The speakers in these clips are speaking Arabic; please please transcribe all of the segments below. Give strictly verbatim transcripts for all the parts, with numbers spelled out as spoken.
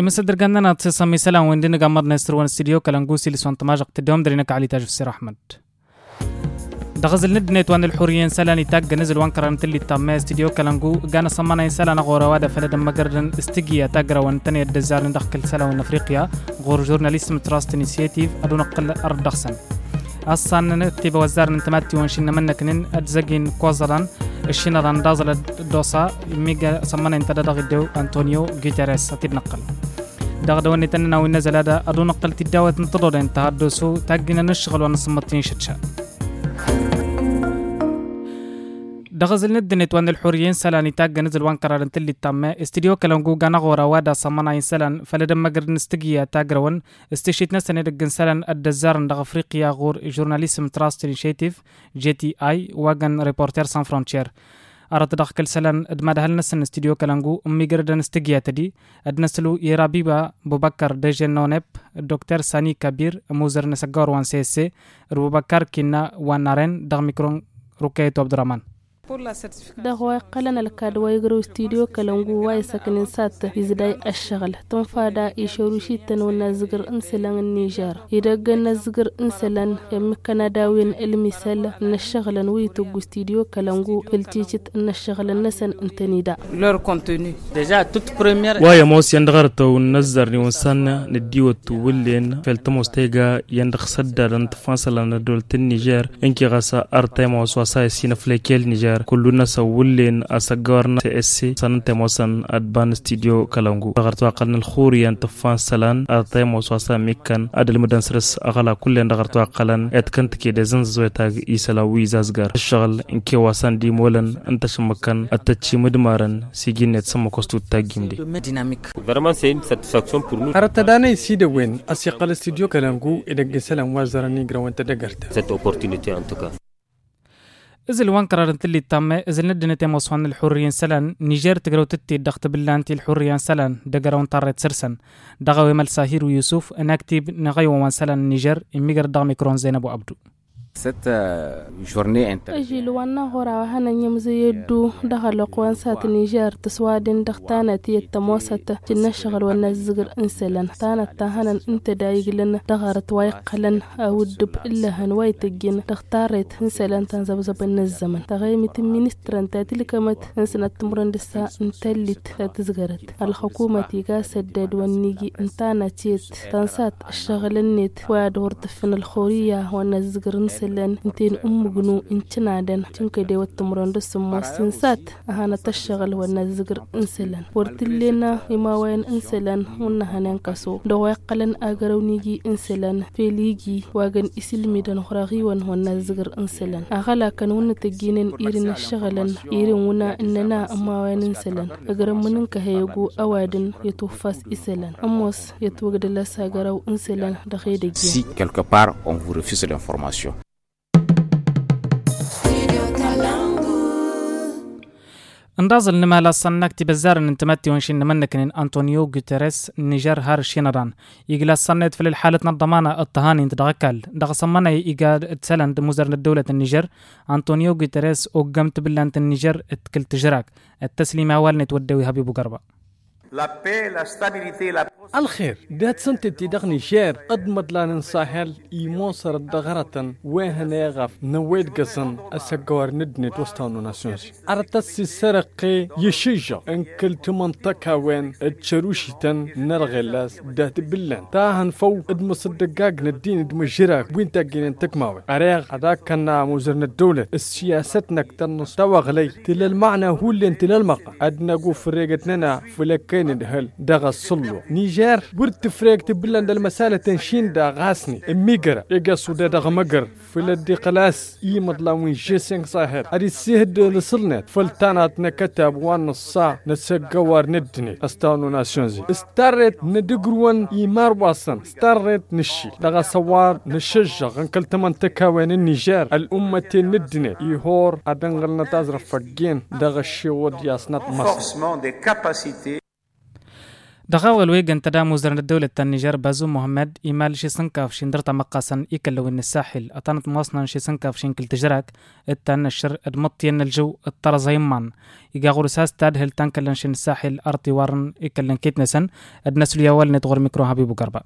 يمسدر قننا تصمي سلام وندنا قمر نستر وان استديو كلانجوسي لسوان تماجق تدوم درينك علي تاج السير أحمد دغزل ندنيت وان الحوريين سلاني تاج نزل وان كرنت اللي تام استديو كلانجو قانا صمنا سلان غورا وادا فلد مقرن استجيا تاجرا وان تاني الدزار ندخل سلا وان أفريقيا غور جورناليستم تراست انيشيتيف أدو نقل أرض دخسن أصلا نتيب وزار نتماتي وانشينا منكنن أدزجين كوزران الشينا راندازل دوسا ميجا صمنا انتدا دغدو أنطونيو غيتيريس أتيب نقل دغدو نتننا ونزل هذا أدو نقل تداوة نتضر انتهى دوسو تاجينا نشغل ونصمتين شتشا دغزل ندنت وان الحوريين سلاني تاج نزل وان قرار تلي تام استديو كلانجو غانا غورا وادا صمنا سلان فلدم مقر نستجيا تاجرون استشيت نسن دغن سلان الدزار دغ افريقيا غور جورناليستم تراست انيشيتيف جي تي اي واغن ريبورتر سان فرونتير أرد دخل سلان ادماد هل نسن استديو كلانجو امي غردن استجيا تدي ادنسلو يرابيبا بوبكر دجن نونب دكتور ساني كبير موزر نسغور وان سي سي بوبكر كينا وانارن دغ ميكرون روكيتو عبد الرحمن دغوا قلنا الكادوا يجرو استوديو كلانجو واي سكن سات يزداي الشغل تنفادا يشوروشي تنونا زغر انسلان النيجر يدغنا زغر انسلان يمكنا داوين المثال ان الشغل ويتو استوديو كلانجو فلتيچت ان الشغل نسن انتنيدا لور كونتوني ديجا توت بريمير واي موس يندغرتو نزرني ونسن نديو تولين فلتموستيغا يندخ سدر تفاصلنا دولت النيجر انكي غسا ارتيموس وساي سينفليكيل نيجر كلنا سولين أسجارنا تأسي سنة موسن أدبان استديو كلامو دغرتوا قلنا الخوري أن تفان سلان أرتيم وسواسا ميكان أدل مدن سرس أغلا كلنا دغرتوا قلنا أتكنت كده زنزوي تاج إيسلاوي زازجار الشغل إنك واسان دي مولن أنت شمكان أتتشي مدمارن سيجين يتسمى كوستو تاجيم دي vraiment c'est une satisfaction pour nous أرتداني سيدوين أسيقال استديو كلامو إذا جسلام وزرني جروان تدقرت cette opportunité en tout cas إزل وان قررت اللي تام إزل ندنت موسوان الحوريين سلان نيجر تقرأ تتي دخت باللانتي الحوريين سلان دقرون طارت سرسن دغوي مال ساهير ويوسف نكتب نغيو وان سلان نيجر إميجر دغ ميكرون زينب وعبدو cette journée أجل وانا هورا وهنا نيمزي يدو دخل قوان سات نيجر تسوادين دختانة يتموسة جنة شغل وانا الزقر انسلن تانا تاهنا انت دايق لنا دغارت وايقلن اودب إلا هنواي تجين دختارت انسلن تنزبزب النزمن تغيمت المينستران تاتلكمت انسنة تمرن دسا انتلت تتزغرت الحكومة تيغا سدد وانيجي انتانا تيت تنسات الشغل النت وادور تفن الخورية وانا الزقر انسلن لن انتين أمجنو انتنادن تنك دي وتمرن دسم مستنسات أهانا تشغل ونزجر انسلن ورتلنا إما وين انسلن ونهان ينكسو دو يقلن أجرونيجي انسلن في ليجي واجن إسلمي دن خراغي ون ونزجر انسلن أغلا كانون تجينن إيرن الشغلن إيرن ونا إننا أما وين انسلن أجرم منك هيجو أوادن يتوفاس إسلن أموس يتوجد لسا جرو انسلن دخيل si quelque part on vous refuse l'information. اندازل نمالا صنك تبزار ان انتمتي ونشين نمنكن أنطونيو غوتيريس نيجر هار شينران يجلا صنت في الحالة الضمانة الطهاني انتدغكال دغ صمنا يجا تسلند مزر الدولة النيجر أنطونيو غوتيريس وقمت باللانت النيجر اتكل تجراك التسليم أول نتودوي هبيبو قربا الخير دات سنت تدغ نيجر قد مدلان ساحل يموصر الدغرة وين يغف نويد قصن أسجوار ندنت وسطانو ناسيونز أرتس السرقي يشجع إن كلت منطقة وين تشروشتن نرغلاس دات بلان تاهن فو ادمس الدقاق ندين ادمجراك وين تاقين تكماوي أريغ هذاك كان موزرنا الدولة السياسة نكتنص توغلي تل المعنى هو اللي انت للمقا أدنا قو فريقتنا فلكين الهل دغ الصلو نيجر برت فريق تبلان المسالة تنشين دا غاسني اميقرا اقاسو دا دغ مقر فلدي قلاس ايمد لاوين جيسين صاهر ادي السيهد لصلنات فلتانات نكتب وان الصاع نسقوار ندني استانو ناسيونزي استارت ندقروان ايمار واصن استارت نشي دغ سوار نشجع انكلت منطقة وين النيجر الأمة ندني يهور ادنغلنا تازرف فقين دغ الشيود ياسنات مصر دغاول ويجن تدام وزير الدولة النيجر بازوم محمد إيمال شي سنكاف شندرتا مقاسا إيكلو إن الساحل أطانت مواصنا شي سنكاف شينكل تجراك التان الشر أدمطين الجو الطرز هيمان إيجا غورساس تاد هل تانكلن شين الساحل أرتي وارن إيكلن كيتنسن أدنسو اليوال نتغور ميكرو حبيبو قربا.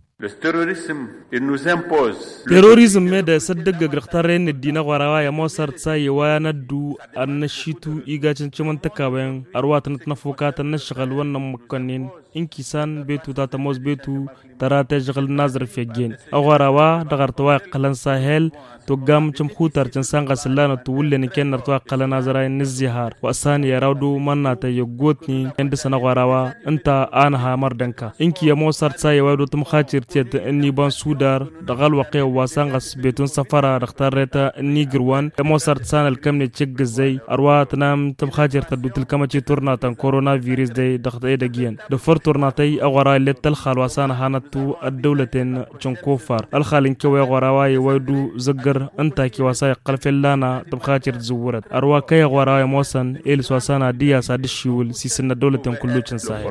terrorism meda saddaga graqtaren dina warawa mosar tsay wana du annashitu iga cinciman takaben arwatan tnafukat annashgal wannan mukannin inkisan betu tata mos betu tarata jgal nazar fegen awarawa dagartwa qalan sahel توقام جمخوتر جنسان غسلانة تولي نكين نرتوى قلنا نازرين الزهار وأساني يراودو مناتا يقوتني عند سنة غراوا انتا آنها مردنكا انكي يموصر تسايا ويدو تمخاتر تيت اني بان سودار دغال وقيا واسان غس بيتون سفارة رختار ريتا اني قروان يموصر تسان الكمني تشيق الزي أروا تنام تمخاتر تدو تلكما چي تورناتا كورونا فيروس دي دخت ايدا جيان دفر تورناتي اغراء اللي تلخال واسان هانتو الدولتين چنكوفار الخال انكي ويغراوا يويدو زقر أنت كي وصاي قلفل لنا تبخاتر زورت أروا كي غوراي موسن إل سواسانا ديا سادشيول سيسن الدولة كله تنساهل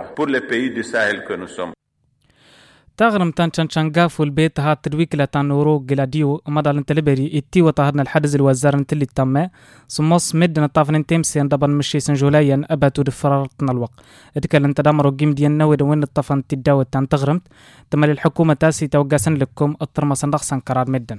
تغرم تانشان شانغاف والبيت ها تدويك لتانورو جلاديو مدال انتلبري اتي وطهرنا الحدث الوزار انتلي التامة سموس مدنا طافن تيمسيان دبن مشي سنجولايا أباتو دفرارتنا الوقت اتكال انت دامرو جيم ديان نويد وين الطفن تداوت تان تغرمت تمال الحكومة تاسي توقاسن لكم الترمسن دخسن قرار مدن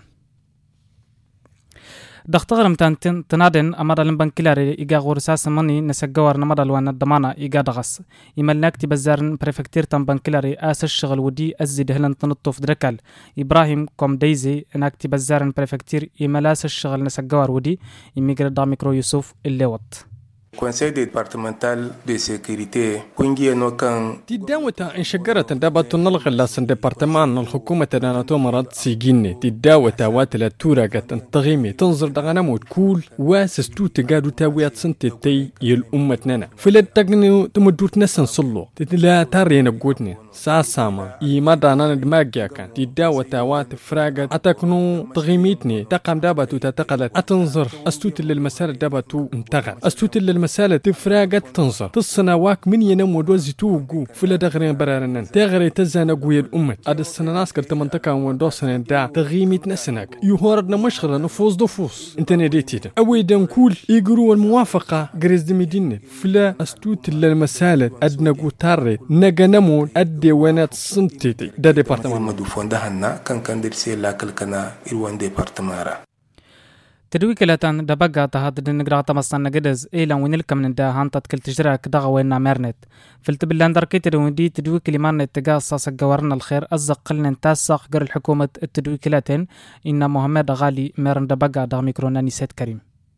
دختغرم تان تنادن أمر البنكلاري إيجا غورساس مني نسجوار نمر الوان الضمانة إيجا دغس إيمال نكتب بزارن بريفكتير تان بنكلاري آس الشغل ودي أزيد هلن تنطف دركال إبراهيم كوم دايزي نكتب بزارن بريفكتير إيمال آس الشغل نسجوار ودي إميجر داميكرو يوسف الليوت Conseil départemental de sécurité كونجي نو كان تداوتا ان شجرة دابت نلغ لاسن ديبارتمان الحكومة تانا تومرات سيجيني تداوتا واتلا توراغت انتغيمي تنظر دغنا موت كول واسستو تقادو تاويات سنتي يل امتنا فلاد تغنيو تمدوت نسن صلو تتلا تارين قوتني ساساما ايما دانا دماغيا كان تداوتا وات فراغت اتاكنو تغيميتني تقام دابتو تتقلت اتنظر استوت للمسار دابتو انتغل استوت مسألة تفراغت تنظر تصنواك من ينام ودوزي توقو فلا دغرين برارنن تغري تزانا قوية الأمة عاد السنة ناسكر تمنتكا وندوسنا دا تغيميت نسناك يهوردنا مشغلة نفوز دفوز انت نديتيدا اويدا نقول يقروا الموافقة غريز دميدين فلا استوت للمسألة ادنا قوتاري نغا نمون ادي وينات سنتيتي دا ديبارتمان مدوفون دهنا كان كان درسي لاكل كنا إلوان ديبارتمارا تدويك لاتان دبقى تهاد نقرأ تمصنا جدز إيلا ونلك من دا هانتت كل تجرك دغا وينا مارنت فلتبلان دركيت دي تدويك اللي مارنت تقاصص جوارنا الخير أزق قلنا نتاسق قر الحكومة التدويك لاتن إن محمد غالي مارن دبقى دغ ميكرونا نسيت كريم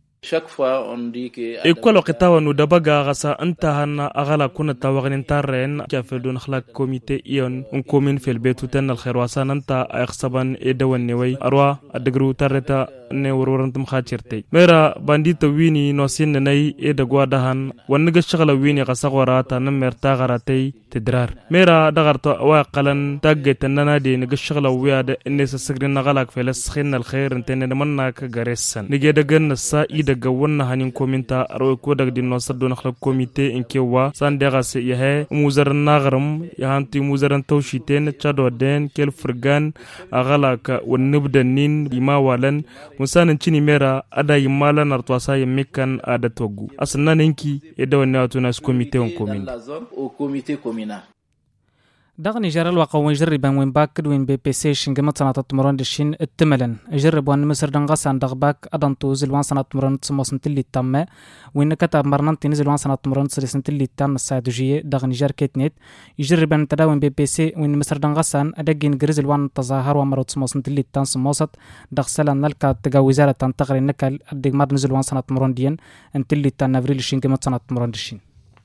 إيكولو قطاوة ندبقى غسا انتهانا أغلا كنا تاوغنين تارين كافلون خلاق كوميتي إيون ونكومين في البيت وتن الخير واسان انتا اخصبان إيدوان نوي أروا أدقرو تاريتا نورورن تمخاتشرتي ميرا بانديتا ويني نوسين نناي إيدقوا دهان ونغا شغل ويني غسا غوراتا نمير تاغراتي تدرار ميرا دغرتو واقلا تاقيت اننا دي نغا شغل وياد انيسا سكرين نغلاق في لسخين الخير انتين نمناك غريسان نجي دقن السا إيدا قوانا هنين كومنتا روي كودك دي نوصر دون اخلاق كوميتي انكيوا سان ديغاس يهي موزر الناغرم يهانتي موزر توشيتين تشادو دين كيل فرغان اغلاق ونبدا نين بما والن مسان انشيني ميرا ادا يمالا نرتواسا يميكان ادا توغو اصلا ننكي ادا ونواتو ناس كوميتي ونكومين دغ نيجر الواقع ويجرب وين باك وين بي بي سي شنجمت سنة تمرون دشين التملن يجرب وان مصر دنغاس عن دغ باك ادن توزل وان سنة تمرون تسموسن تلي تامه وين كتب مرنان تنزل وان سنة تمرون سرسن تلي تام السادوجيه دغ نيجر كيتنيت يجرب ان تداوين بي بي سي وين مصر دنغاس عن ادجين جريزل وان تظاهر ومرو تسموسن تلي تام سموسط دغ سلان نلكا تجا وزارة تنتقل نكال ادج مار نزل وان سنة تمرون دين ان تلي تام نافريل شنجمت سنة تمرون دشين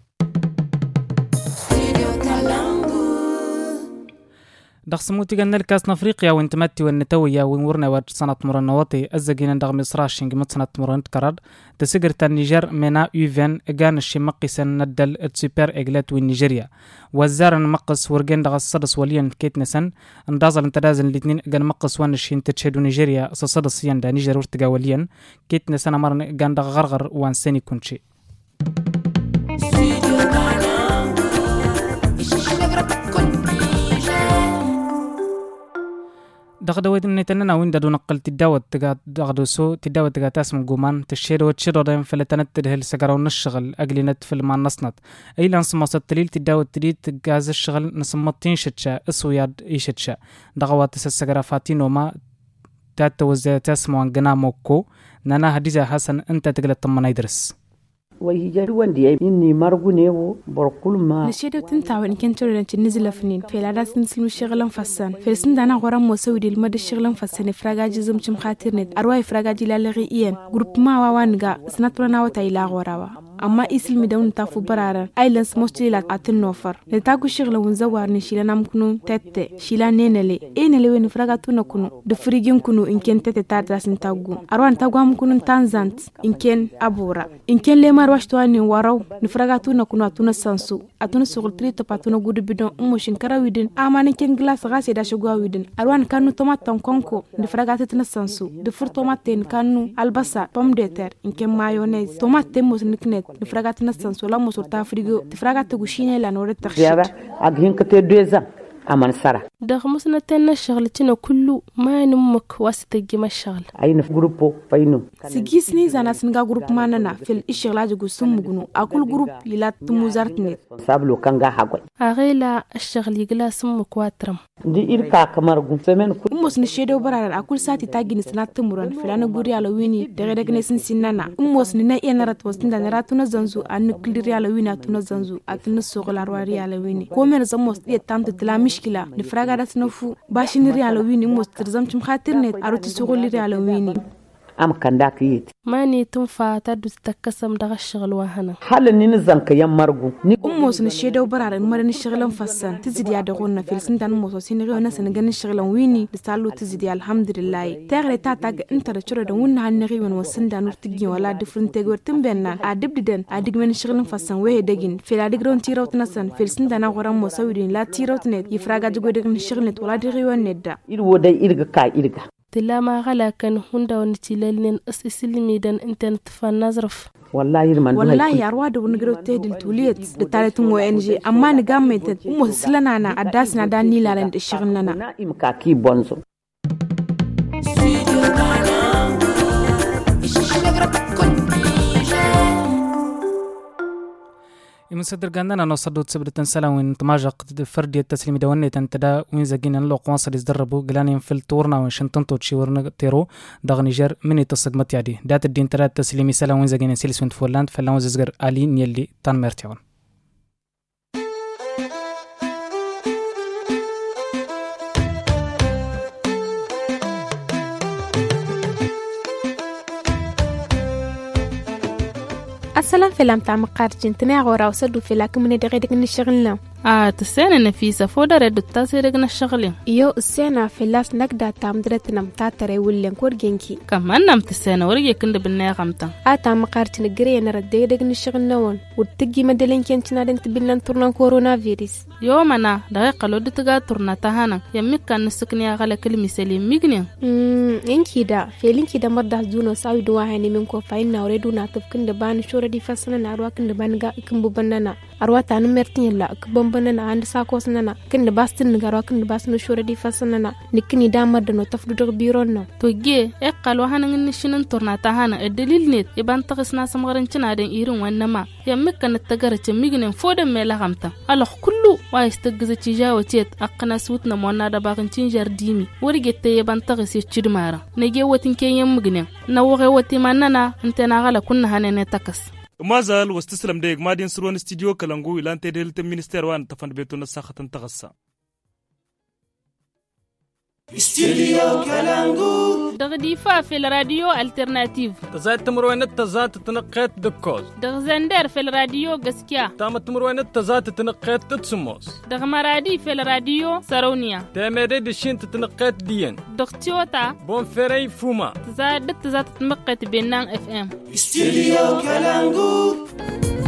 دخسموتي جن الكاس نافريقيا وانتمتي والنتوية ونورنا وجه سنة مرنواتي الزجين دغ مصر شنجمت سنة مرن تكرر تسجر النيجر منا يوفن جان الشمقي سن ندل السوبر إجلات والنيجيريا وزارن مقص ورجن دغ الصدس وليان كيت نسن اندازل انتدازن الاثنين جان مقص وان الشين تتشهدو نيجيريا صدس ين دا نيجر ورتجا وليان كيت نسن مرن جان دغ غرغر وان سني كونشي دغدو نتننا وين دادو نقل تداوت تقا دغدو سو تداوت تقا تاسم قومان تشير وتشير دايم فلتنت ده السجارة ونشغل أجل نت في المع نصنت أي لانسما ستليل تداوت تريد تجاز الشغل نسمتين شتشا اسوياد إيشتشا دغوات السجارة فاتين وما تاتوزع تاسمو عن جنا موكو نانا هديزا حسن أنت تقل الطمنا يدرس ويجرون إني مرغونيو بركل ما نشيدو تنتاو إن كنتو لنتي نزل فنين في العادات نسلم الشغلان فسان في السن دانا غرام وسوي دي المد الشغلان فسان فراغاجي زمشم خاطرنت أرواي فراغاجي لالغي إيان جروب ما وانغا سناتونا وتايلا غوراوا أما إسلمي دون تافو برارا أيلانس مستيلات أتنوفر نتاكو شغل ونزوار نشيلا نامكنو تتة شيلا نينلي إينلي وين فراغاتونا كنو دفريجين كنو إن كان تتة تادراس نتاغو أروان تاغوام كنو تانزانت إن كان أبورا إن كان لما رواشتواني وراو نفراغاتونا كنو أتونا سانسو أتونا سوغل تريتو باتونا غودو بدون أموشن كراويدن أما نكين غلاس غاسي داشوغاويدن أروان كانو توماتون كونكو نفراغاتتنا سانسو دفر توماتين كانو الباسا بوم ديتر إن كان مايونيز توماتين موس نكنت نفرغات نستن سولا مسورتا فريغو تفرغات تغشيني لا نور التخشيد اغين كتي دوزا امان سارا دخمسنا تن شغلتنا كله ما نمك واسطه ما الشغل اين في جروبو فاينو سيجيسني زانا سنغا جروب ماننا في الاشغال جو سمغنو اكل جروب يلا تموزارتني سابلو كانغا حقوي اغيلا الشغل يغلا سمك واترم دي إركا كمارغو فمن كل أموس نشيدو برار أكل ساعة تاجين سنات تمرن فلانو غوري على ويني دغدغ نسن سنانا أموس ننا ينرات وسندا نراتو نزنزو أن كليري على وينا تنزنزو أتن سوغل أرواري على ويني كومن زموس دي تام تلا مشكلة نفراغا راسنفو باشنري على ويني موس ترزم خاطر نت أروت سوغليري على ويني am kandak yit mani tun fata du takasam daga shagl wahana halin ni zanka yan margu ni ummos ni shedo bararan mar ni shaglan fassan tizidi ya da gonna fil sindan mo so sin riyo na san ganin shaglan wini da salu tizidi alhamdulillah tagre ta tag inta da chiro da wunna han riyo no sindan urtigi wala different tegor timbenna a dibdiden a digmen shaglan fassan we degin fil adigron tirot na san fil sindan goran mo sawidin la tirot net yifraga jugo degin shaglan wala di riyo nedda irwo dai irga ka irga تلما غلا كان هوندا ونتيللن اس اسلمي دان انترنت فنظرف والله يرمان والله أرواد ونقرأ تهدل توليت دتالتم وإنجي أما نجامت مسلنا أنا أداسنا داني لالند الشغلنا أنا إمكاكي بونزو يمسدر قندنا نصدوت سبرتن سلاوين تماجق فردي التسليم دواني تنتدا وين زجين نلو قواصل يزدربوا قلانين في التورنا وشنطن توتشي ورنا تيرو دغ نيجر من التصقمت يدي دات الدين ترى التسليمي سلاوين زجين سيلس وين فورلاند فلاون زغر علي نيلي تان مرتيون السلام في لام تعمق قارجين تناغورا وسدو في لكم من دغيدك نشغلنا آه تسينا نفيسة فودا ردو تاسيرقنا الشغلين يو السينا في اللاس نقدا تامدرتنا متاتري ولين كورجينكي كمان نام تسينا وريا كند بالناغمتا آه تعمق قارجين قرينا رديدك نشغلنا ون وتجي مدلين كنتنا دنت بلن تورنا كورونا فيروس يومنا دقيقة لو دتقا تورنا تهانا يميك كان نسكني أغلى كلمة سليم ميقنين امم إنكي دا فيلينكي دا مرده زونو ساوي دواهاني منكو فاينا وريدونا تفكن دبان شورة دي فاسنا أرواكن دبان غا إكم ببننا أرواتا نمرتين لا إكبن بننا عند ساكوسنا كن لباستن نغاروكن لباسن شورة دي فاسنا نكني دامر دنو تفدو دغ بيرونا توجي إقال وهانا نشنن تورنا تهانا الدليل نيت يبان تغسنا سمغرنشنا دين إيرون وانما يميك كان التقارة ميقنين فودا ميلا غمتا ألوخ كلو وايستقزة تجاوة تيت أقنا سوتنا مونا دباغنشين جارديمي وريجت يبان تغسي تشدمارا نجي واتن كي يمغنين نوغي واتي ماننا انتنا غالا كنا هانا نتاكس ما زال واستسلم ديك مادين سروان استديو كلانغو إلان تدهلت المينستير وان تفن بيتونا ساخة تغسى استديو كلانغو دغديفا في الراديو الترناتيف تزات تمروين تزات تنقيت دكوز دغزندر في الراديو غسكيا تام تمروين تزات تنقيت تتسموس دغمرادي في الراديو سارونيا تامري دشين تنقيت دين دغتيوتا بون فيري فوما تزاد تزات تنقيت بينان اف ام استديو كلانغو